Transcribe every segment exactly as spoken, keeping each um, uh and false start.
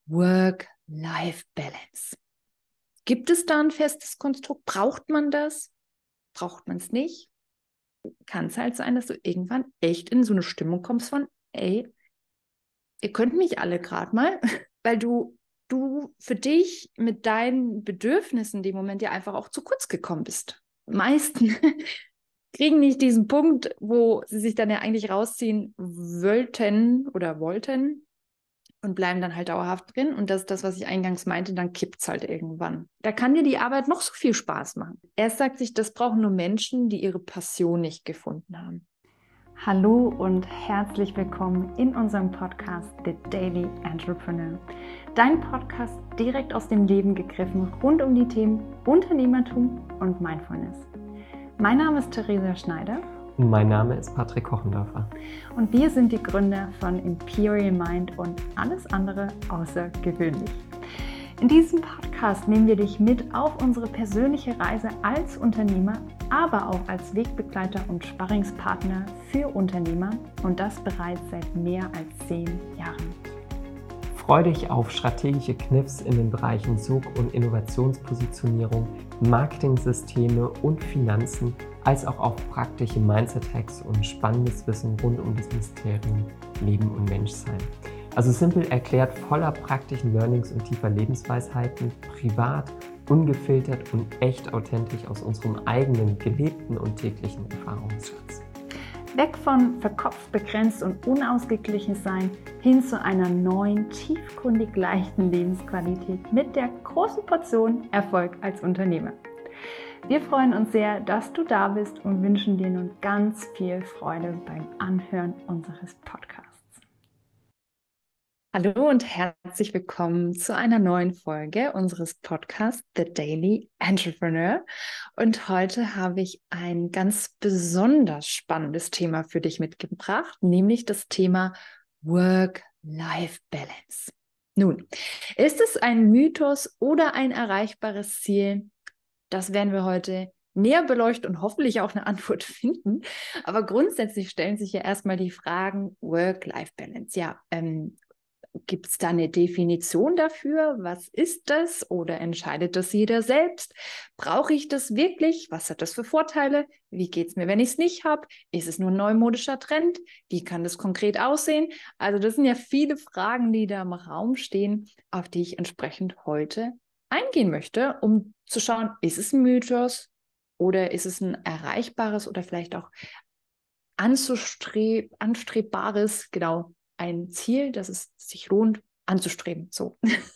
Work-Life-Balance. Gibt es da ein festes Konstrukt? Braucht man das? Braucht man es nicht? Kann es halt sein, dass du irgendwann echt in so eine Stimmung kommst von, ey, ihr könnt mich alle gerade mal, weil du, du für dich mit deinen Bedürfnissen in dem Moment ja einfach auch zu kurz gekommen bist. Die meisten kriegen nicht diesen Punkt, wo sie sich dann ja eigentlich rausziehen wollten oder wollten und bleiben dann halt dauerhaft drin. Und das ist das, was ich eingangs meinte, dann kippt es halt irgendwann. Da kann dir die Arbeit noch so viel Spaß machen. Er sagt sich, das brauchen nur Menschen, die ihre Passion nicht gefunden haben. Hallo und herzlich willkommen in unserem Podcast The Daily Entrepreneur. Dein Podcast direkt aus dem Leben gegriffen rund um die Themen Unternehmertum und Mindfulness. Mein Name ist Theresa Schneider. Und mein Name ist Patrick Kochendorfer. Und wir sind die Gründer von Imperial Mind und alles andere außergewöhnlich. In diesem Podcast nehmen wir dich mit auf unsere persönliche Reise als Unternehmer, aber auch als Wegbegleiter und Sparringspartner für Unternehmer und das bereits seit mehr als zehn Jahren. Freu dich auf strategische Kniffs in den Bereichen Sog- und Innovationspositionierung, Marketing-Systeme und Finanzen, als auch auf praktische Mindset-Hacks und spannendes Wissen rund um das Mysterium Leben und Menschsein. Also simpel erklärt, voller praktischen Learnings und tiefer Lebensweisheiten, privat, ungefiltert und echt authentisch aus unserem eigenen gelebten und täglichen Erfahrungsschatz. Weg von verkopft, begrenzt und unausgeglichen sein, hin zu einer neuen, tiefgründig leichten Lebensqualität mit der großen Portion Erfolg als Unternehmer. Wir freuen uns sehr, dass du da bist und wünschen dir nun ganz viel Freude beim Anhören unseres Podcasts. Hallo und herzlich willkommen zu einer neuen Folge unseres Podcasts The Daily Entrepreneur. Und heute habe ich ein ganz besonders spannendes Thema für dich mitgebracht, nämlich das Thema Work-Life-Balance. Nun, ist es ein Mythos oder ein erreichbares Ziel? Das werden wir heute näher beleuchten und hoffentlich auch eine Antwort finden. Aber grundsätzlich stellen sich ja erstmal die Fragen Work-Life-Balance. Ja, ähm, gibt es da eine Definition dafür? Was ist das? Oder entscheidet das jeder selbst? Brauche ich das wirklich? Was hat das für Vorteile? Wie geht es mir, wenn ich es nicht habe? Ist es nur ein neumodischer Trend? Wie kann das konkret aussehen? Also das sind ja viele Fragen, die da im Raum stehen, auf die ich entsprechend heute eingehen möchte, um zu schauen, ist es ein Mythos oder ist es ein erreichbares oder vielleicht auch anzustreb anstrebbares, genau, ein Ziel, das es sich lohnt anzustreben. So.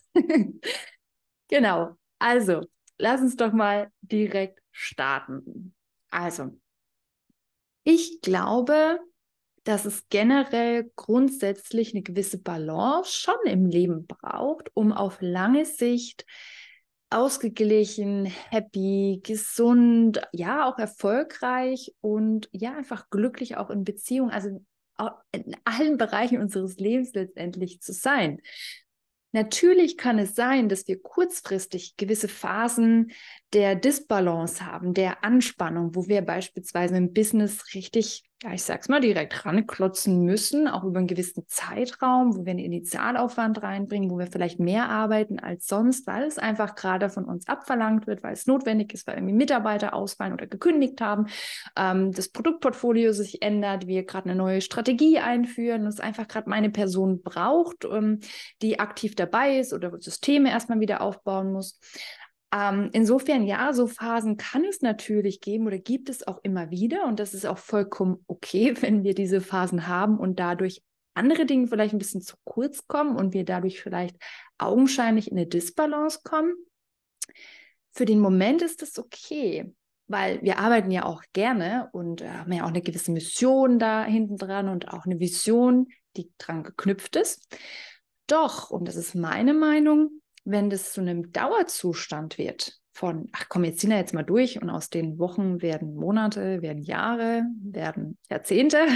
Genau. Also, lass uns doch mal direkt starten. Also, ich glaube, dass es generell grundsätzlich eine gewisse Balance schon im Leben braucht, um auf lange Sicht ausgeglichen, happy, gesund, ja, auch erfolgreich und ja, einfach glücklich auch in Beziehung, also in allen Bereichen unseres Lebens letztendlich zu sein. Natürlich kann es sein, dass wir kurzfristig gewisse Phasen der Disbalance haben, der Anspannung, wo wir beispielsweise im Business richtig, ja, ich sag's mal, direkt ranklotzen müssen, auch über einen gewissen Zeitraum, wo wir einen Initialaufwand reinbringen, wo wir vielleicht mehr arbeiten als sonst, weil es einfach gerade von uns abverlangt wird, weil es notwendig ist, weil irgendwie Mitarbeiter ausfallen oder gekündigt haben, ähm, das Produktportfolio sich ändert, wir gerade eine neue Strategie einführen und es einfach gerade meine Person braucht, ähm, die aktiv dabei ist oder Systeme erstmal wieder aufbauen muss. Ähm, insofern, ja, so Phasen kann es natürlich geben oder gibt es auch immer wieder und das ist auch vollkommen okay, wenn wir diese Phasen haben und dadurch andere Dinge vielleicht ein bisschen zu kurz kommen und wir dadurch vielleicht augenscheinlich in eine Disbalance kommen. Für den Moment ist das okay, weil wir arbeiten ja auch gerne und äh, haben ja auch eine gewisse Mission da hinten dran und auch eine Vision, die dran geknüpft ist. Doch, und das ist meine Meinung, wenn das zu einem Dauerzustand wird von, ach komm, jetzt ziehen wir jetzt mal durch und aus den Wochen werden Monate, werden Jahre, werden Jahrzehnte,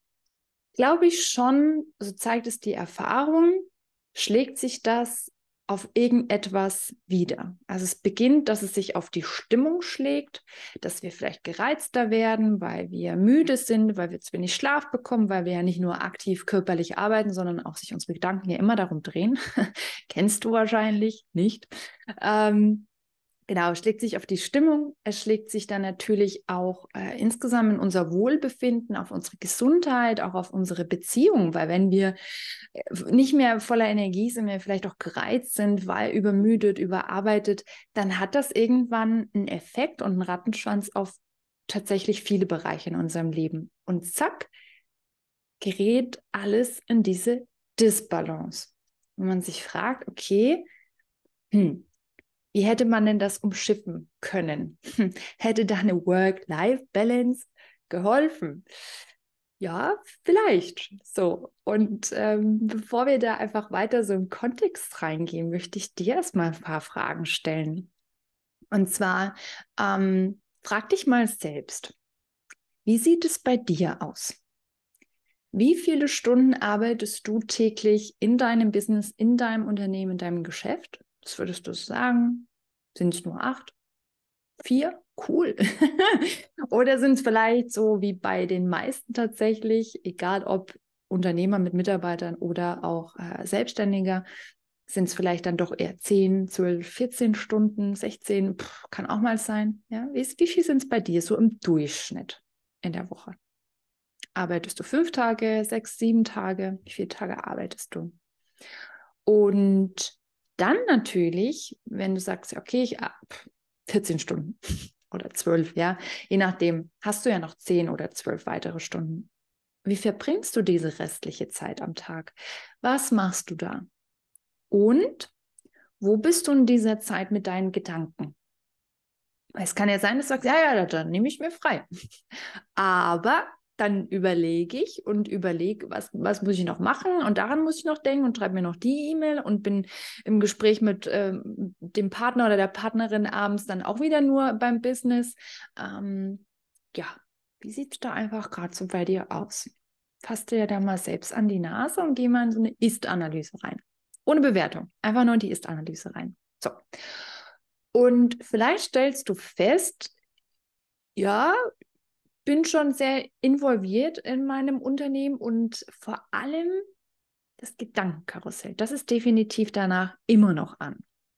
glaube ich schon, so zeigt es die Erfahrung, schlägt sich das auf irgendetwas wieder. Also es beginnt, dass es sich auf die Stimmung schlägt, dass wir vielleicht gereizter werden, weil wir müde sind, weil wir zu wenig Schlaf bekommen, weil wir ja nicht nur aktiv körperlich arbeiten, sondern auch sich unsere Gedanken ja immer darum drehen. Kennst du wahrscheinlich nicht. Ähm, Genau, es schlägt sich auf die Stimmung, es schlägt sich dann natürlich auch äh, insgesamt in unser Wohlbefinden, auf unsere Gesundheit, auch auf unsere Beziehungen, weil wenn wir nicht mehr voller Energie sind, wenn wir vielleicht auch gereizt sind, weil übermüdet, überarbeitet, dann hat das irgendwann einen Effekt und einen Rattenschwanz auf tatsächlich viele Bereiche in unserem Leben. Und zack, gerät alles in diese Disbalance. Wenn man sich fragt, okay, hm, wie hätte man denn das umschiffen können? Hätte da eine Work-Life-Balance geholfen? Ja, vielleicht. So. Und ähm, bevor wir da einfach weiter so im Kontext reingehen, möchte ich dir erstmal ein paar Fragen stellen. Und zwar, ähm, frag dich mal selbst, wie sieht es bei dir aus? Wie viele Stunden arbeitest du täglich in deinem Business, in deinem Unternehmen, in deinem Geschäft? Was würdest du sagen? Sind es nur acht? Vier? Cool. Oder sind es vielleicht so wie bei den meisten tatsächlich, egal ob Unternehmer mit Mitarbeitern oder auch äh, Selbstständiger, sind es vielleicht dann doch eher zehn, zwölf, vierzehn Stunden, sechzehn, pff, kann auch mal sein. Ja? Wie, wie viel sind es bei dir so im Durchschnitt in der Woche? Arbeitest du fünf Tage, sechs, sieben Tage? Wie viele Tage arbeitest du? Und dann natürlich, wenn du sagst, okay, ich habe vierzehn Stunden oder zwölf, ja, je nachdem, hast du ja noch zehn oder zwölf weitere Stunden. Wie verbringst du diese restliche Zeit am Tag? Was machst du da? Und wo bist du in dieser Zeit mit deinen Gedanken? Es kann ja sein, dass du sagst, ja, ja, dann nehme ich mir frei. Aber dann überlege ich und überlege, was, was muss ich noch machen und daran muss ich noch denken und schreibe mir noch die E-Mail und bin im Gespräch mit ähm, dem Partner oder der Partnerin abends dann auch wieder nur beim Business. Ähm, ja, wie sieht es da einfach gerade so bei dir aus? Fass dir ja da mal selbst an die Nase und geh mal in so eine Ist-Analyse rein. Ohne Bewertung, einfach nur in die Ist-Analyse rein. So. Und vielleicht stellst du fest, ja, bin schon sehr involviert in meinem Unternehmen und vor allem das Gedankenkarussell, das ist definitiv danach immer noch an.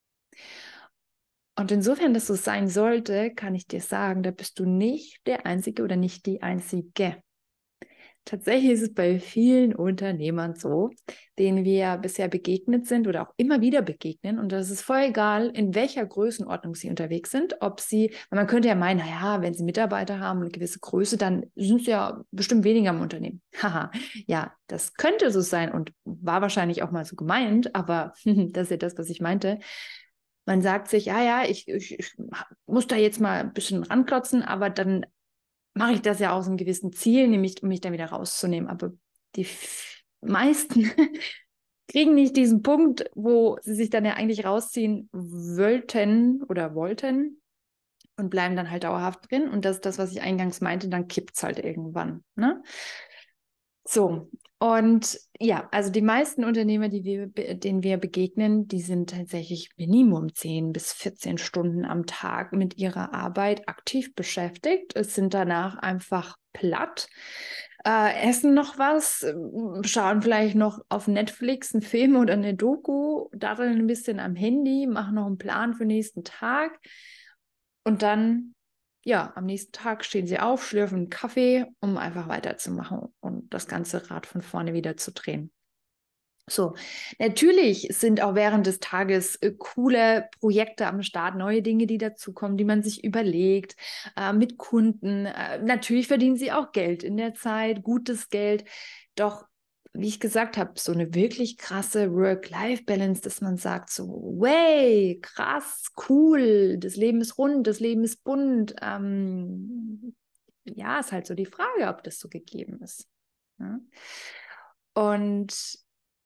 Und insofern, dass so sein sollte, kann ich dir sagen, da bist du nicht der Einzige oder nicht die Einzige. Tatsächlich ist es bei vielen Unternehmern so, denen wir bisher begegnet sind oder auch immer wieder begegnen. Und das ist voll egal, in welcher Größenordnung sie unterwegs sind. Ob sie, weil man könnte ja meinen, naja, wenn sie Mitarbeiter haben und eine gewisse Größe, dann sind sie ja bestimmt weniger im Unternehmen. Haha, ja, das könnte so sein und war wahrscheinlich auch mal so gemeint, aber das ist ja das, was ich meinte. Man sagt sich, ja, ja, ich, ich, ich muss da jetzt mal ein bisschen ranklotzen, aber dann mache ich das ja aus einem gewissen Ziel, nämlich um mich dann wieder rauszunehmen. Aber die meisten kriegen nicht diesen Punkt, wo sie sich dann ja eigentlich rausziehen wollten oder wollten und bleiben dann halt dauerhaft drin. Und das ist das, was ich eingangs meinte, dann kippt es halt irgendwann. Ne? So, und ja, also die meisten Unternehmer, die wir, denen wir begegnen, die sind tatsächlich Minimum zehn bis vierzehn Stunden am Tag mit ihrer Arbeit aktiv beschäftigt. Es sind danach einfach platt, äh, essen noch was, schauen vielleicht noch auf Netflix einen Film oder eine Doku, daddeln ein bisschen am Handy, machen noch einen Plan für den nächsten Tag und dann ja, am nächsten Tag stehen sie auf, schlürfen einen Kaffee, um einfach weiterzumachen und das ganze Rad von vorne wieder zu drehen. So, natürlich sind auch während des Tages äh, coole Projekte am Start, neue Dinge, die dazukommen, die man sich überlegt, äh, mit Kunden. Äh, natürlich verdienen sie auch Geld in der Zeit, gutes Geld. Doch wie ich gesagt habe, so eine wirklich krasse Work-Life-Balance, dass man sagt so, way, krass, cool, das Leben ist rund, das Leben ist bunt. Ähm, ja, ist halt so die Frage, ob das so gegeben ist. Ja? Und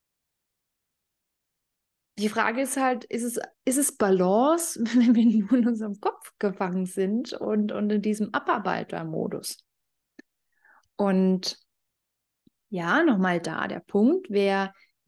die Frage ist halt, ist es, ist es Balance, wenn wir nur in unserem Kopf gefangen sind und, und in diesem Abarbeitermodus? Und ja, nochmal da der Punkt, wer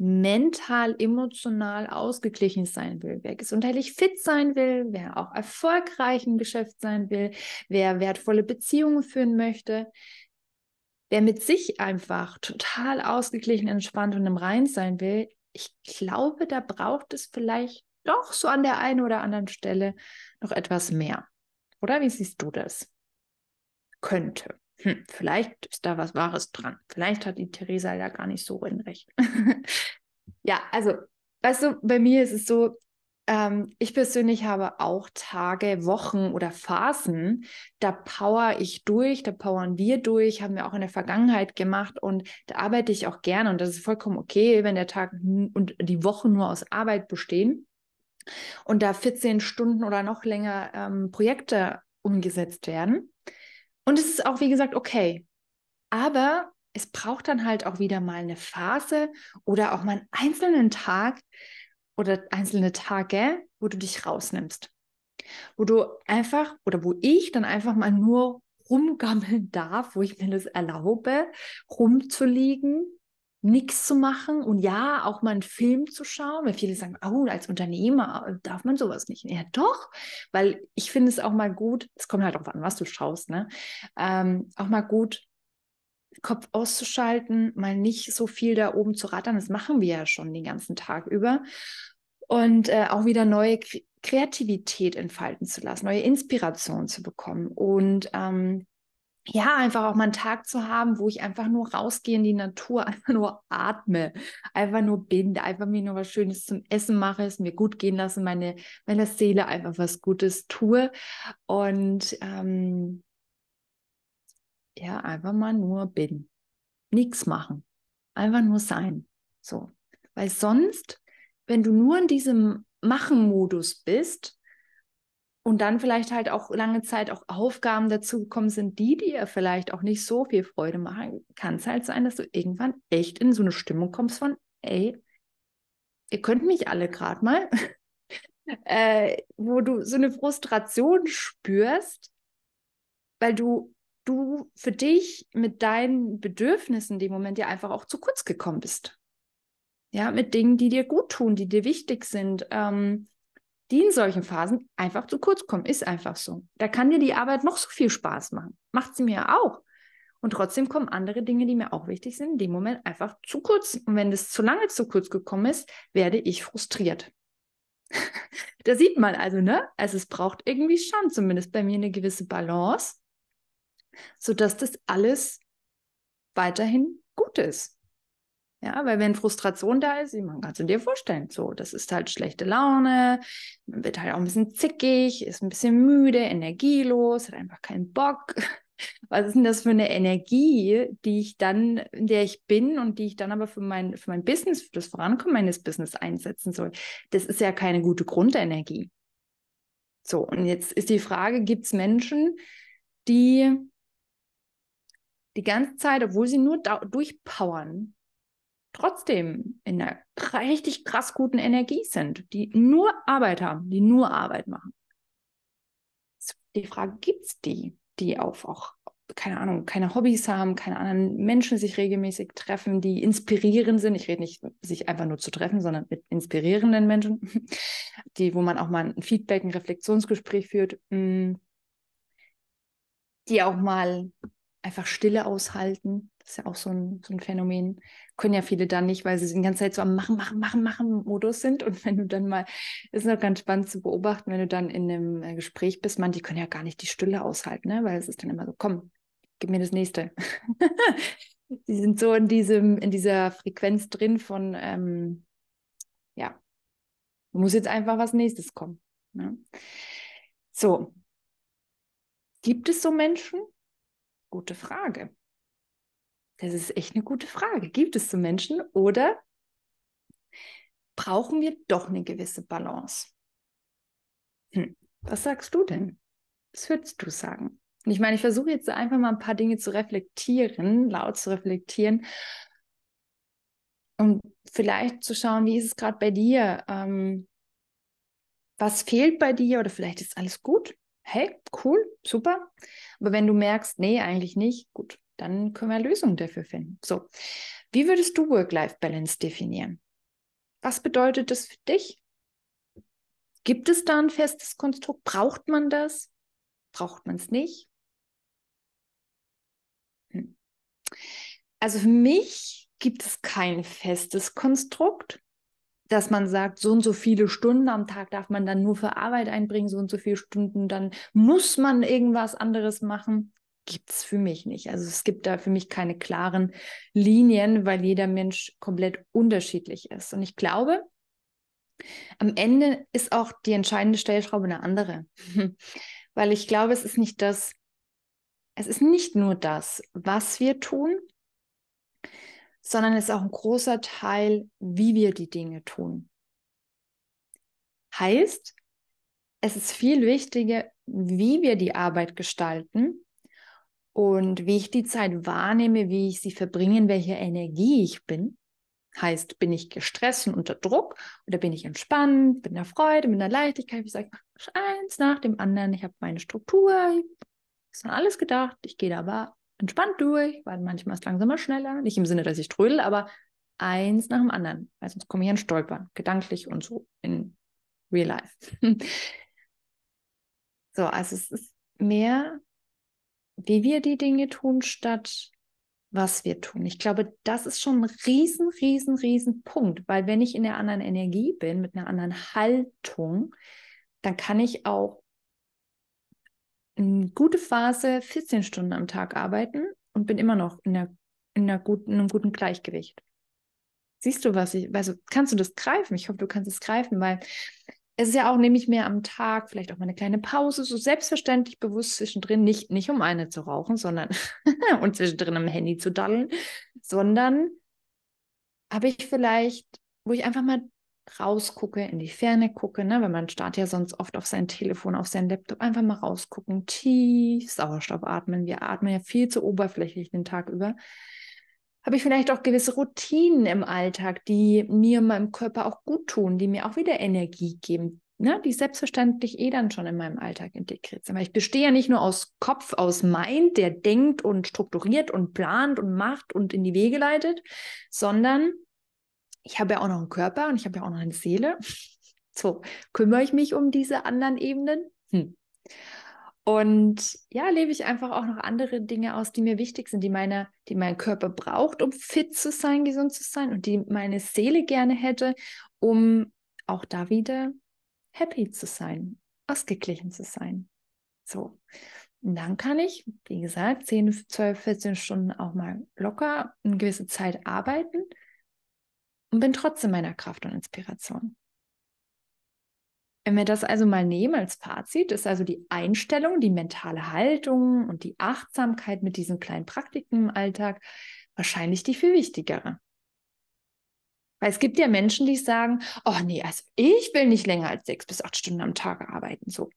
mental, emotional ausgeglichen sein will, wer gesundheitlich fit sein will, wer auch erfolgreich im Geschäft sein will, wer wertvolle Beziehungen führen möchte, wer mit sich einfach total ausgeglichen, entspannt und im Reinen sein will, ich glaube, da braucht es vielleicht doch so an der einen oder anderen Stelle noch etwas mehr. Oder wie siehst du das? Könnte. Hm, vielleicht ist da was Wahres dran. Vielleicht hat die Theresa ja gar nicht so recht. Ja, also, weißt du, bei mir ist es so, ähm, ich persönlich habe auch Tage, Wochen oder Phasen, da power ich durch, da powern wir durch, haben wir auch in der Vergangenheit gemacht und da arbeite ich auch gerne und das ist vollkommen okay, wenn der Tag und die Wochen nur aus Arbeit bestehen und da vierzehn Stunden oder noch länger ähm, Projekte umgesetzt werden. Und es ist auch, wie gesagt, okay. Aber es braucht dann halt auch wieder mal eine Phase oder auch mal einen einzelnen Tag oder einzelne Tage, wo du dich rausnimmst. Wo du einfach oder wo ich dann einfach mal nur rumgammeln darf, wo ich mir das erlaube, rumzuliegen, nichts zu machen und ja, auch mal einen Film zu schauen, weil viele sagen, oh, als Unternehmer darf man sowas nicht. Ja, doch, weil ich finde es auch mal gut, es kommt halt darauf an, was du schaust, ne? Ähm, auch mal gut, Kopf auszuschalten, mal nicht so viel da oben zu rattern, das machen wir ja schon den ganzen Tag über und äh, auch wieder neue K Kreativität entfalten zu lassen, neue Inspiration zu bekommen und ähm, ja, einfach auch mal einen Tag zu haben, wo ich einfach nur rausgehe in die Natur, einfach nur atme, einfach nur bin, einfach mir nur was Schönes zum Essen mache, es mir gut gehen lasse, meine, meiner Seele einfach was Gutes tue und ähm, ja, einfach mal nur bin. Nichts machen. Einfach nur sein. So. Weil sonst, wenn du nur in diesem Machen-Modus bist und dann vielleicht halt auch lange Zeit auch Aufgaben dazu gekommen sind, die dir vielleicht auch nicht so viel Freude machen, kann es halt sein, dass du irgendwann echt in so eine Stimmung kommst von, ey, ihr könnt mich alle gerade mal, äh, wo du so eine Frustration spürst, weil du du für dich mit deinen Bedürfnissen in dem Moment ja einfach auch zu kurz gekommen bist. Ja, mit Dingen, die dir gut tun, die dir wichtig sind, ähm, die in solchen Phasen einfach zu kurz kommen. Ist einfach so. Da kann dir die Arbeit noch so viel Spaß machen. Macht sie mir auch. Und trotzdem kommen andere Dinge, die mir auch wichtig sind, in dem Moment einfach zu kurz. Und wenn das zu lange zu kurz gekommen ist, werde ich frustriert. Da sieht man also, ne? Also es braucht irgendwie schon, zumindest bei mir, eine gewisse Balance, sodass das alles weiterhin gut ist. Ja, weil wenn Frustration da ist, man kann es dir vorstellen, so, das ist halt schlechte Laune, man wird halt auch ein bisschen zickig, ist ein bisschen müde, energielos, hat einfach keinen Bock. Was ist denn das für eine Energie, die ich dann, in der ich bin und die ich dann aber für mein, für mein Business, für das Vorankommen meines Business einsetzen soll? Das ist ja keine gute Grundenergie. So, und jetzt ist die Frage, gibt es Menschen, die die ganze Zeit, obwohl sie nur durchpowern, trotzdem in einer richtig krass guten Energie sind, die nur Arbeit haben, die nur Arbeit machen. Die Frage, gibt es die, die auf auch, keine Ahnung, keine Hobbys haben, keine anderen Menschen sich regelmäßig treffen, die inspirierend sind. Ich rede nicht, sich einfach nur zu treffen, sondern mit inspirierenden Menschen, die, wo man auch mal ein Feedback, ein Reflexionsgespräch führt, die auch mal einfach Stille aushalten. Das ist ja auch so ein, so ein Phänomen. Können ja viele dann nicht, weil sie die ganze Zeit so am Machen, Machen, Machen, Machen Modus sind. Und wenn du dann mal, ist noch ganz spannend zu beobachten, wenn du dann in einem Gespräch bist, man, die können ja gar nicht die Stille aushalten, ne? Weil es ist dann immer so, komm, gib mir das Nächste. Die sind so in diesem, in dieser Frequenz drin von, ähm, ja, muss jetzt einfach was Nächstes kommen. Ne? So. Gibt es so Menschen? Gute Frage. Das ist echt eine gute Frage. Gibt es so Menschen oder brauchen wir doch eine gewisse Balance? Hm. Was sagst du denn? Was würdest du sagen? Und ich meine, ich versuche jetzt einfach mal ein paar Dinge zu reflektieren, laut zu reflektieren und vielleicht zu schauen, wie ist es gerade bei dir? Ähm, was fehlt bei dir oder vielleicht ist alles gut? Hey, cool, super. Aber wenn du merkst, nee, eigentlich nicht, gut, dann können wir Lösungen dafür finden. So, wie würdest du Work-Life-Balance definieren? Was bedeutet das für dich? Gibt es da ein festes Konstrukt? Braucht man das? Braucht man es nicht? Hm. Also für mich gibt es kein festes Konstrukt, dass man sagt, so und so viele Stunden am Tag darf man dann nur für Arbeit einbringen, so und so viele Stunden, dann muss man irgendwas anderes machen. Gibt es für mich nicht. Also es gibt da für mich keine klaren Linien, weil jeder Mensch komplett unterschiedlich ist. Und ich glaube, am Ende ist auch die entscheidende Stellschraube eine andere. Weil ich glaube, es ist nicht das, es ist nicht nur das, was wir tun, sondern es ist auch ein großer Teil, wie wir die Dinge tun. Heißt, es ist viel wichtiger, wie wir die Arbeit gestalten und wie ich die Zeit wahrnehme, wie ich sie verbringe, in welcher Energie ich bin. Heißt, bin ich gestresst und unter Druck oder bin ich entspannt, bin in der Freude, mit einer Leichtigkeit? Ich sage, eins nach dem anderen. Ich habe meine Struktur, ist an alles gedacht. Ich gehe da aber entspannt durch, weil manchmal ist es langsamer, schneller. Nicht im Sinne, dass ich trödel, aber eins nach dem anderen. Weil sonst komme ich an Stolpern, gedanklich und so in real life. So, also es ist mehr, wie wir die Dinge tun, statt was wir tun. Ich glaube, das ist schon ein riesen, riesen, riesen Punkt, weil wenn ich in einer anderen Energie bin, mit einer anderen Haltung, dann kann ich auch eine gute Phase vierzehn Stunden am Tag arbeiten und bin immer noch in, einer, in, einer guten, in einem guten Gleichgewicht. Siehst du, was ich, also kannst du das greifen? Ich hoffe, du kannst es greifen, weil es ist ja auch, nehme ich mir am Tag vielleicht auch mal eine kleine Pause, so selbstverständlich bewusst zwischendrin, nicht, nicht um eine zu rauchen, sondern und zwischendrin am Handy zu daddeln, sondern habe ich vielleicht, wo ich einfach mal rausgucke, in die Ferne gucke, ne? Weil man starrt ja sonst oft auf sein Telefon, auf sein Laptop, einfach mal rausgucken, tief Sauerstoff atmen. Wir atmen ja viel zu oberflächlich den Tag über. Habe ich vielleicht auch gewisse Routinen im Alltag, die mir und meinem Körper auch gut tun, die mir auch wieder Energie geben, ne? Die selbstverständlich eh dann schon in meinem Alltag integriert sind. Weil ich bestehe ja nicht nur aus Kopf, aus Mind, der denkt und strukturiert und plant und macht und in die Wege leitet, sondern ich habe ja auch noch einen Körper und ich habe ja auch noch eine Seele. So, kümmere ich mich um diese anderen Ebenen? Hm. Und ja, lebe ich einfach auch noch andere Dinge aus, die mir wichtig sind, die, meine, die mein Körper braucht, um fit zu sein, gesund zu sein und die meine Seele gerne hätte, um auch da wieder happy zu sein, ausgeglichen zu sein. So, und dann kann ich, wie gesagt, zehn, zwölf, vierzehn Stunden auch mal locker eine gewisse Zeit arbeiten und bin trotzdem meiner Kraft und Inspiration. Wenn wir das also mal nehmen als Fazit, ist also die Einstellung, die mentale Haltung und die Achtsamkeit mit diesen kleinen Praktiken im Alltag wahrscheinlich die viel wichtigere. Weil es gibt ja Menschen, die sagen, oh nee, also ich will nicht länger als sechs bis acht Stunden am Tag arbeiten. So,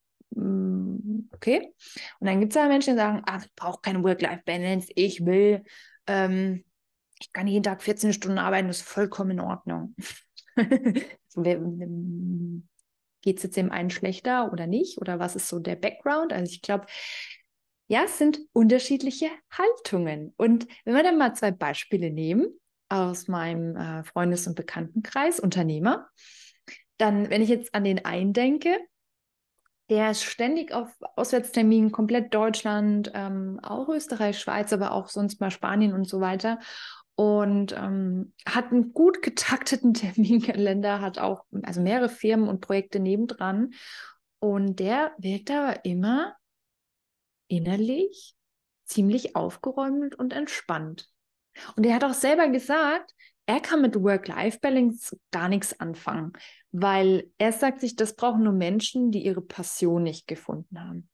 okay. Und dann gibt es ja Menschen, die sagen, ach, ich brauche keine Work-Life-Balance, ich will, ähm, ich kann jeden Tag vierzehn Stunden arbeiten, das ist vollkommen in Ordnung. so, wir, Geht es jetzt dem einen schlechter oder nicht? Oder was ist so der Background? Also ich glaube, ja, es sind unterschiedliche Haltungen. Und wenn wir dann mal zwei Beispiele nehmen aus meinem äh, Freundes- und Bekanntenkreis, Unternehmer, dann, wenn ich jetzt an den einen denke, der ist ständig auf Auswärtsterminen, komplett Deutschland, ähm, auch Österreich, Schweiz, aber auch sonst mal Spanien und so weiter. Und ähm, hat einen gut getakteten Terminkalender, hat auch also mehrere Firmen und Projekte nebendran. Und der wirkt aber immer innerlich ziemlich aufgeräumt und entspannt. Und er hat auch selber gesagt, er kann mit Work-Life-Balance gar nichts anfangen, weil er sagt sich, das brauchen nur Menschen, die ihre Passion nicht gefunden haben.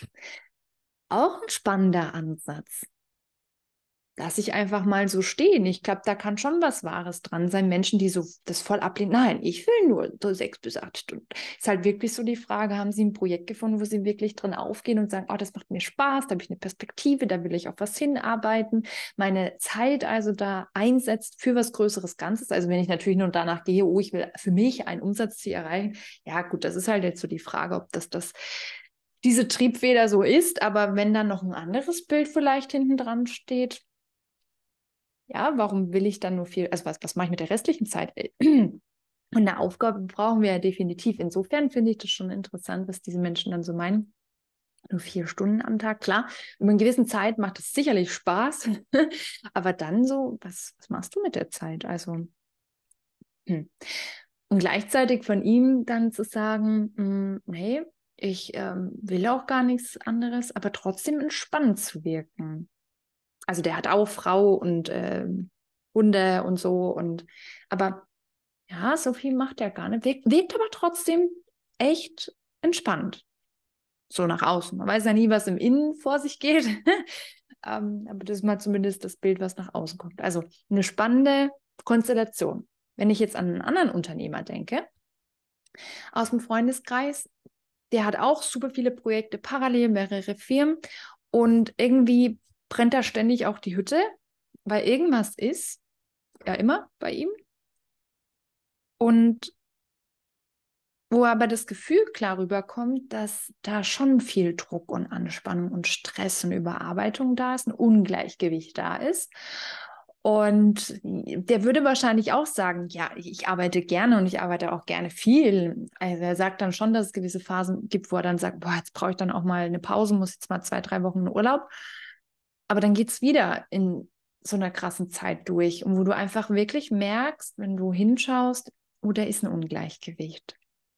Auch ein spannender Ansatz. Lass ich einfach mal so stehen. Ich glaube, da kann schon was Wahres dran sein. Menschen, die so das voll ablehnen. Nein, ich will nur so sechs bis acht Stunden. Ist halt wirklich so die Frage, haben Sie ein Projekt gefunden, wo Sie wirklich drin aufgehen und sagen, oh, das macht mir Spaß, da habe ich eine Perspektive, da will ich auf was hinarbeiten. Meine Zeit also da einsetzt für was Größeres Ganzes. Also wenn ich natürlich nur danach gehe, oh, ich will für mich ein Umsatzziel erreichen. Ja gut, das ist halt jetzt so die Frage, ob das das diese Triebfeder so ist. Aber wenn dann noch ein anderes Bild vielleicht hinten dran steht, ja, warum will ich dann nur viel, also was, was mache ich mit der restlichen Zeit? Und eine Aufgabe brauchen wir ja definitiv. Insofern finde ich das schon interessant, was diese Menschen dann so meinen. Nur vier Stunden am Tag, klar. Über eine gewisse Zeit macht es sicherlich Spaß. Aber dann so, was, was machst du mit der Zeit? Also, hm. Und gleichzeitig von ihm dann zu sagen, mh, nee, ich ähm, will auch gar nichts anderes, aber trotzdem entspannt zu wirken. Also der hat auch Frau und äh, Hunde und so. Und aber ja, so viel macht er gar nicht. Wirkt, wirkt aber trotzdem echt entspannt. So nach außen. Man weiß ja nie, was im Innen vor sich geht. ähm, aber das ist mal zumindest das Bild, was nach außen kommt. Also eine spannende Konstellation. Wenn ich jetzt an einen anderen Unternehmer denke, aus dem Freundeskreis, der hat auch super viele Projekte parallel, mehrere Firmen und irgendwie brennt da ständig auch die Hütte, weil irgendwas ist, ja immer bei ihm. Und wo aber das Gefühl klar rüberkommt, dass da schon viel Druck und Anspannung und Stress und Überarbeitung da ist, ein Ungleichgewicht da ist. Und der würde wahrscheinlich auch sagen, ja, ich arbeite gerne und ich arbeite auch gerne viel. Also er sagt dann schon, dass es gewisse Phasen gibt, wo er dann sagt, boah, jetzt brauche ich dann auch mal eine Pause, muss jetzt mal zwei, drei Wochen in Urlaub. Aber dann geht es wieder in so einer krassen Zeit durch, und wo du einfach wirklich merkst, wenn du hinschaust, oh, da ist ein Ungleichgewicht.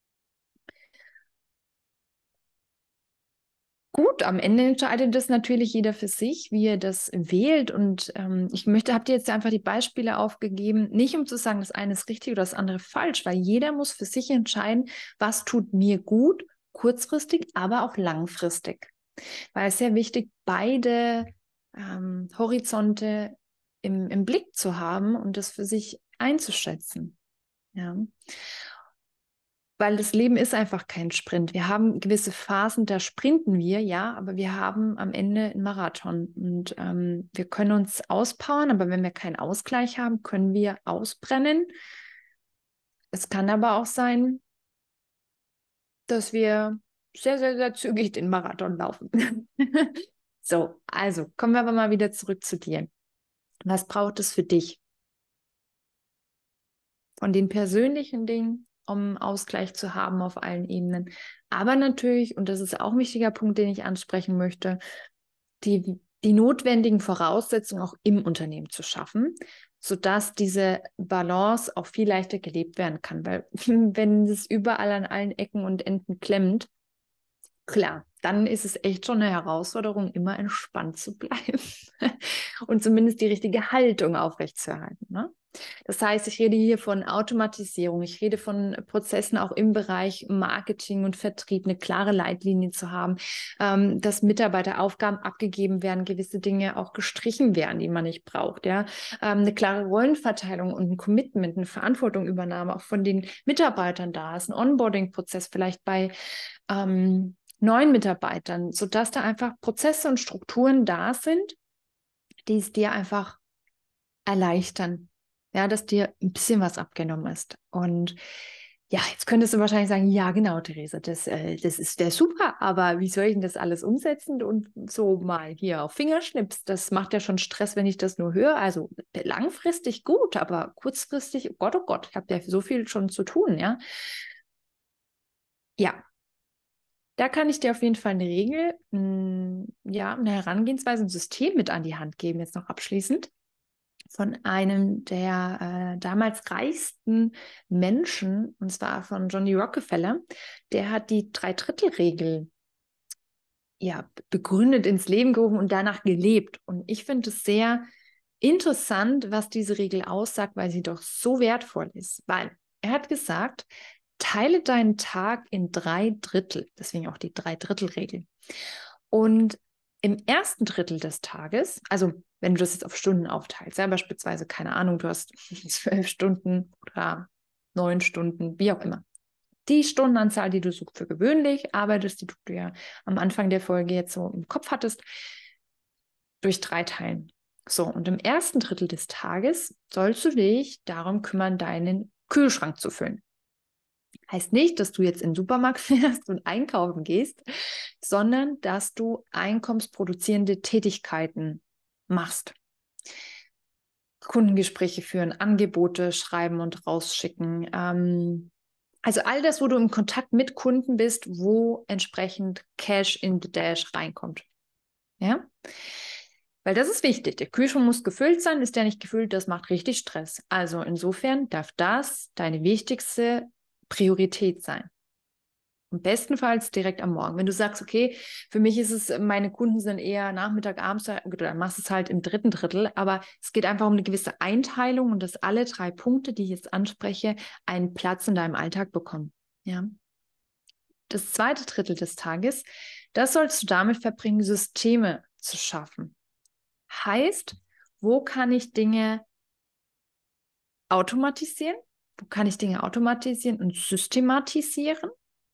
Gut, am Ende entscheidet das natürlich jeder für sich, wie er das wählt. Und ähm, ich möchte, habe dir jetzt einfach die Beispiele aufgegeben, nicht um zu sagen, das eine ist richtig oder das andere falsch, weil jeder muss für sich entscheiden, was tut mir gut, kurzfristig, aber auch langfristig. Weil es sehr wichtig, beide ähm, Horizonte im, im Blick zu haben und das für sich einzuschätzen. Ja. Weil das Leben ist einfach kein Sprint. Wir haben gewisse Phasen, da sprinten wir, ja, aber wir haben am Ende einen Marathon. Und ähm, wir können uns auspowern, aber wenn wir keinen Ausgleich haben, können wir ausbrennen. Es kann aber auch sein, dass wir sehr, sehr, sehr zügig den Marathon laufen. So, also kommen wir aber mal wieder zurück zu dir. Was braucht es für dich? Von den persönlichen Dingen, um Ausgleich zu haben auf allen Ebenen. Aber natürlich, und das ist auch ein wichtiger Punkt, den ich ansprechen möchte, die, die notwendigen Voraussetzungen auch im Unternehmen zu schaffen, sodass diese Balance auch viel leichter gelebt werden kann. Weil wenn es überall an allen Ecken und Enden klemmt, klar, dann ist es echt schon eine Herausforderung, immer entspannt zu bleiben und zumindest die richtige Haltung aufrechtzuerhalten, ne? Das heißt, ich rede hier von Automatisierung, ich rede von Prozessen auch im Bereich Marketing und Vertrieb, eine klare Leitlinie zu haben, ähm, dass Mitarbeiteraufgaben abgegeben werden, gewisse Dinge auch gestrichen werden, die man nicht braucht, ja, ähm, eine klare Rollenverteilung und ein Commitment, eine Verantwortungsübernahme auch von den Mitarbeitern da ist, ein Onboarding-Prozess vielleicht bei ähm, neuen Mitarbeitern, sodass da einfach Prozesse und Strukturen da sind, die es dir einfach erleichtern. Ja, dass dir ein bisschen was abgenommen ist. Und ja, jetzt könntest du wahrscheinlich sagen, ja, genau, Theresa, das, äh, das ist der super, aber wie soll ich denn das alles umsetzen und so mal hier auf Fingerschnips? Das macht ja schon Stress, wenn ich das nur höre. Also langfristig gut, aber kurzfristig, oh Gott, oh Gott, ich habe ja so viel schon zu tun, ja. Ja, da kann ich dir auf jeden Fall eine Regel, mh, ja, eine Herangehensweise, ein System mit an die Hand geben, jetzt noch abschließend, von einem der äh, damals reichsten Menschen, und zwar von Johnny Rockefeller. Der hat die Dreidrittelregel ja, begründet, ins Leben gerufen und danach gelebt. Und ich finde es sehr interessant, was diese Regel aussagt, weil sie doch so wertvoll ist. Weil er hat gesagt, teile deinen Tag in drei Drittel, deswegen auch die Dreidrittelregel. Und im ersten Drittel des Tages, also wenn du das jetzt auf Stunden aufteilst, ja, beispielsweise, keine Ahnung, du hast zwölf Stunden oder neun Stunden, wie auch immer. Die Stundenanzahl, die du so für gewöhnlich arbeitest, die du ja am Anfang der Folge jetzt so im Kopf hattest, durch drei teilen. So, und im ersten Drittel des Tages sollst du dich darum kümmern, deinen Kühlschrank zu füllen. Heißt nicht, dass du jetzt in den Supermarkt fährst und einkaufen gehst, sondern dass du einkommensproduzierende Tätigkeiten machst. Kundengespräche führen, Angebote schreiben und rausschicken. Ähm, also all das, wo du im Kontakt mit Kunden bist, wo entsprechend Cash in the Dash reinkommt. Ja? Weil das ist wichtig. Der Kühlschrank muss gefüllt sein. Ist der nicht gefüllt, das macht richtig Stress. Also insofern darf das deine wichtigste Priorität sein. Und bestenfalls direkt am Morgen. Wenn du sagst, okay, für mich ist es, meine Kunden sind eher Nachmittag, abends, dann machst du es halt im dritten Drittel. Aber es geht einfach um eine gewisse Einteilung und dass alle drei Punkte, die ich jetzt anspreche, einen Platz in deinem Alltag bekommen. Ja. Das zweite Drittel des Tages, das sollst du damit verbringen, Systeme zu schaffen. Heißt, wo kann ich Dinge automatisieren? Wo kann ich Dinge automatisieren und systematisieren?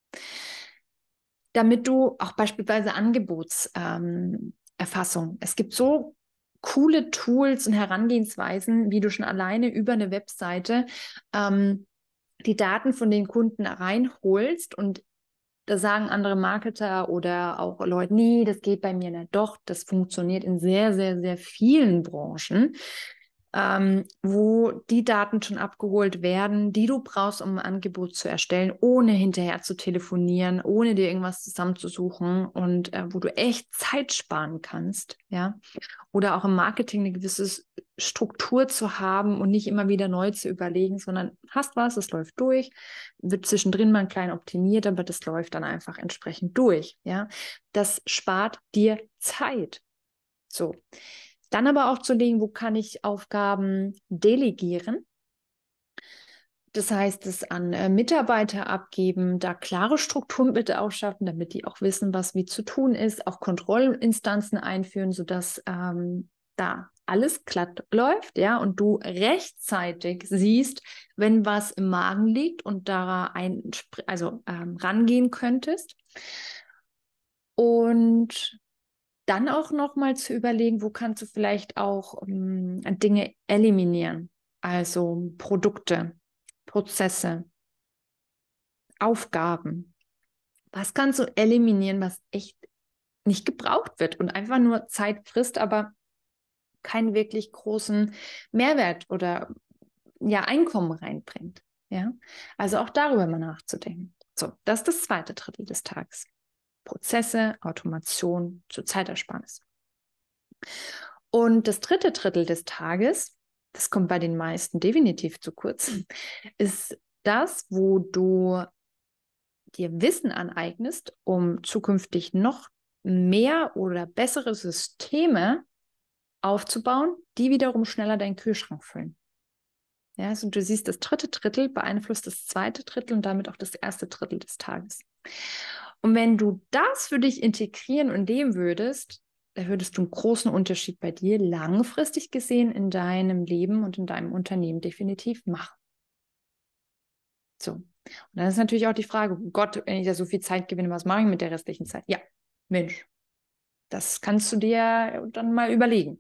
Damit du auch beispielsweise Angebotserfassung, ähm, es gibt so coole Tools und Herangehensweisen, wie du schon alleine über eine Webseite ähm, die Daten von den Kunden reinholst, und da sagen andere Marketer oder auch Leute, nee, das geht bei mir nicht. Doch, das funktioniert in sehr, sehr, sehr vielen Branchen, ähm, wo die Daten schon abgeholt werden, die du brauchst, um ein Angebot zu erstellen, ohne hinterher zu telefonieren, ohne dir irgendwas zusammenzusuchen, und äh, wo du echt Zeit sparen kannst, ja. Oder auch im Marketing eine gewisse Struktur zu haben und nicht immer wieder neu zu überlegen, sondern hast was, es läuft durch, wird zwischendrin mal klein optimiert, aber das läuft dann einfach entsprechend durch, ja. Das spart dir Zeit. So. Dann aber auch zu legen, wo kann ich Aufgaben delegieren? Das heißt, es an äh, Mitarbeiter abgeben, da klare Strukturen bitte auch schaffen, damit die auch wissen, was wie zu tun ist, auch Kontrollinstanzen einführen, sodass ähm, da alles glatt läuft, ja, und du rechtzeitig siehst, wenn was im Magen liegt und da ein, also ähm, rangehen könntest. Und dann auch nochmal zu überlegen, wo kannst du vielleicht auch ähm, Dinge eliminieren, also Produkte, Prozesse, Aufgaben. Was kannst du eliminieren, was echt nicht gebraucht wird und einfach nur Zeit frisst, aber keinen wirklich großen Mehrwert oder ja, Einkommen reinbringt. Ja? Also auch darüber mal nachzudenken. So, das ist das zweite Drittel des Tages. Prozesse, Automation zur Zeitersparnis. Und das dritte Drittel des Tages, das kommt bei den meisten definitiv zu kurz, ist das, wo du dir Wissen aneignest, um zukünftig noch mehr oder bessere Systeme aufzubauen, die wiederum schneller deinen Kühlschrank füllen. Ja, also du siehst, das dritte Drittel beeinflusst das zweite Drittel und damit auch das erste Drittel des Tages. Und wenn du das für dich integrieren und leben würdest, da würdest du einen großen Unterschied bei dir langfristig gesehen in deinem Leben und in deinem Unternehmen definitiv machen. So. Und dann ist natürlich auch die Frage, Gott, wenn ich da so viel Zeit gewinne, was mache ich mit der restlichen Zeit? Ja, Mensch, das kannst du dir dann mal überlegen.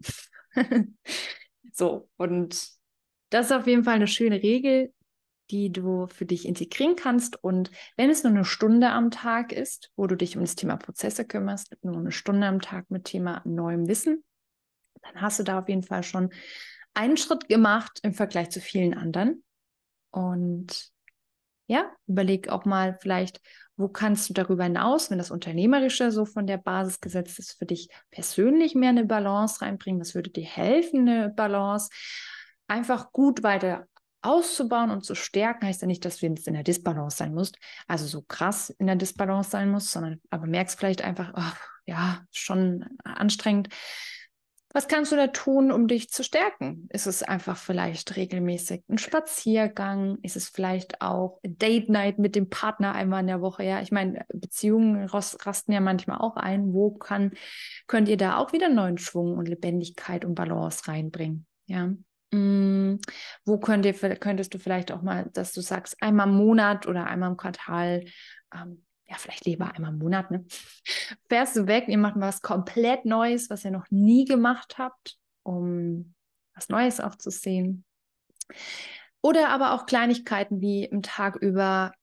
So, und das ist auf jeden Fall eine schöne Regel, die du für dich integrieren kannst. Und wenn es nur eine Stunde am Tag ist, wo du dich um das Thema Prozesse kümmerst, nur eine Stunde am Tag mit Thema neuem Wissen, dann hast du da auf jeden Fall schon einen Schritt gemacht im Vergleich zu vielen anderen. Und ja, überleg auch mal vielleicht, wo kannst du darüber hinaus, wenn das Unternehmerische so von der Basis gesetzt ist, für dich persönlich mehr eine Balance reinbringen? Was würde dir helfen, eine Balance einfach gut weiter auszubauen und zu stärken? Heißt ja nicht, dass du jetzt in der Disbalance sein musst, also so krass in der Disbalance sein musst, sondern aber merkst vielleicht einfach, oh, ja, schon anstrengend. Was kannst du da tun, um dich zu stärken? Ist es einfach vielleicht regelmäßig ein Spaziergang? Ist es vielleicht auch Date Night mit dem Partner einmal in der Woche? Ja, ich meine, Beziehungen rasten ja manchmal auch ein. Wo kann, könnt ihr da auch wieder neuen Schwung und Lebendigkeit und Balance reinbringen? Ja. Mm, wo könnt ihr, könntest du vielleicht auch mal, dass du sagst, einmal im Monat oder einmal im Quartal, ähm, ja, vielleicht lieber einmal im Monat, ne? Fährst du weg, ihr macht was komplett Neues, was ihr noch nie gemacht habt, um was Neues auch zu sehen. Oder aber auch Kleinigkeiten wie im Tag über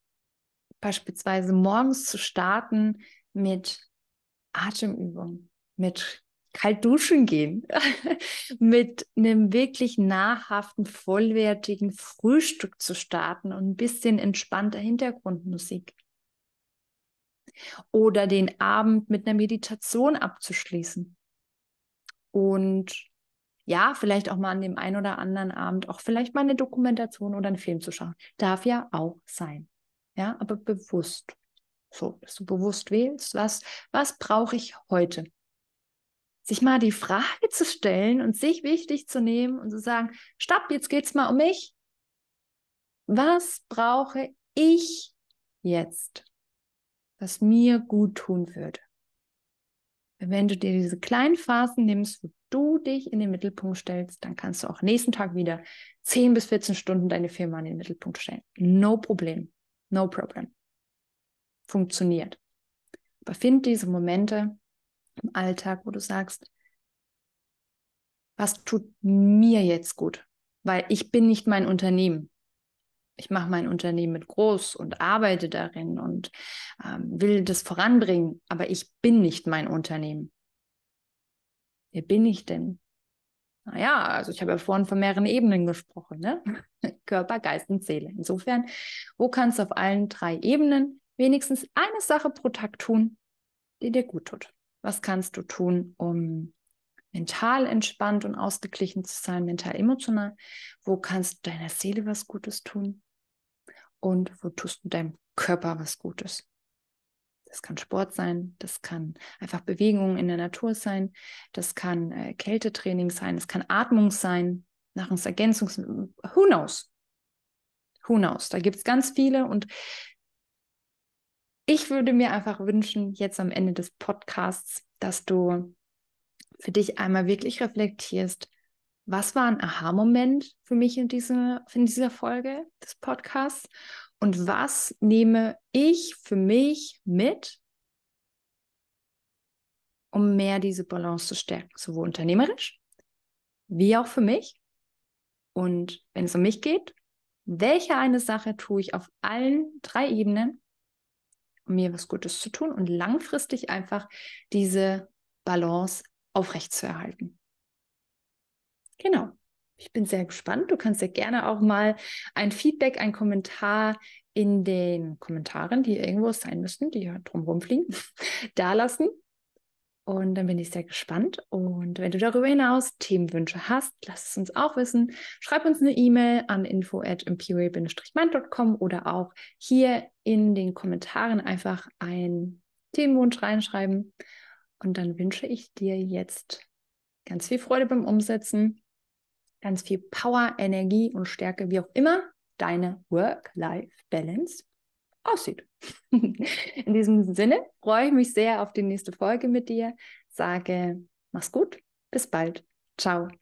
beispielsweise morgens zu starten mit Atemübungen, mit kalt duschen gehen, mit einem wirklich nahrhaften, vollwertigen Frühstück zu starten und ein bisschen entspannter Hintergrundmusik. Oder den Abend mit einer Meditation abzuschließen. Und ja, vielleicht auch mal an dem einen oder anderen Abend auch vielleicht mal eine Dokumentation oder einen Film zu schauen. Darf ja auch sein. Ja, aber bewusst. So, dass du bewusst wählst, was, was brauche ich heute? Sich mal die Frage zu stellen und sich wichtig zu nehmen und zu sagen, stopp, jetzt geht's mal um mich. Was brauche ich jetzt, was mir gut tun würde? Wenn du dir diese kleinen Phasen nimmst, wo du dich in den Mittelpunkt stellst, dann kannst du auch nächsten Tag wieder zehn bis vierzehn Stunden deine Firma in den Mittelpunkt stellen. No Problem. No problem. Funktioniert. Aber find diese Momente im Alltag, wo du sagst, was tut mir jetzt gut? Weil ich bin nicht mein Unternehmen. Ich mache mein Unternehmen mit groß und arbeite darin und ähm, will das voranbringen, aber ich bin nicht mein Unternehmen. Wer bin ich denn? Naja, also ich habe ja vorhin von mehreren Ebenen gesprochen, ne? Körper, Geist und Seele. Insofern, wo kannst du auf allen drei Ebenen wenigstens eine Sache pro Tag tun, die dir gut tut? Was kannst du tun, um mental entspannt und ausgeglichen zu sein, mental emotional? Wo kannst du deiner Seele was Gutes tun? Und wo tust du deinem Körper was Gutes? Das kann Sport sein, das kann einfach Bewegung in der Natur sein, das kann äh, Kältetraining sein, das kann Atmung sein, Nahrungsergänzungs... Who knows? Who knows? Da gibt es ganz viele und ich würde mir einfach wünschen, jetzt am Ende des Podcasts, dass du für dich einmal wirklich reflektierst, was war ein Aha-Moment für mich in, diese, in dieser Folge des Podcasts und was nehme ich für mich mit, um mehr diese Balance zu stärken, sowohl unternehmerisch wie auch für mich. Und wenn es um mich geht, welche eine Sache tue ich auf allen drei Ebenen, um mir was Gutes zu tun und langfristig einfach diese Balance aufrechtzuerhalten. Genau. Ich bin sehr gespannt. Du kannst ja gerne auch mal ein Feedback, einen Kommentar in den Kommentaren, die irgendwo sein müssten, die ja drumherum fliegen, da lassen. Und dann bin ich sehr gespannt. Und wenn du darüber hinaus Themenwünsche hast, lass es uns auch wissen. Schreib uns eine E-Mail an info at imperial dash mind dot com oder auch hier in den Kommentaren einfach einen Themenwunsch reinschreiben. Und dann wünsche ich dir jetzt ganz viel Freude beim Umsetzen, ganz viel Power, Energie und Stärke, wie auch immer deine Work-Life-Balance aussieht. In diesem Sinne freue ich mich sehr auf die nächste Folge mit dir. Sage, mach's gut, bis bald. Ciao.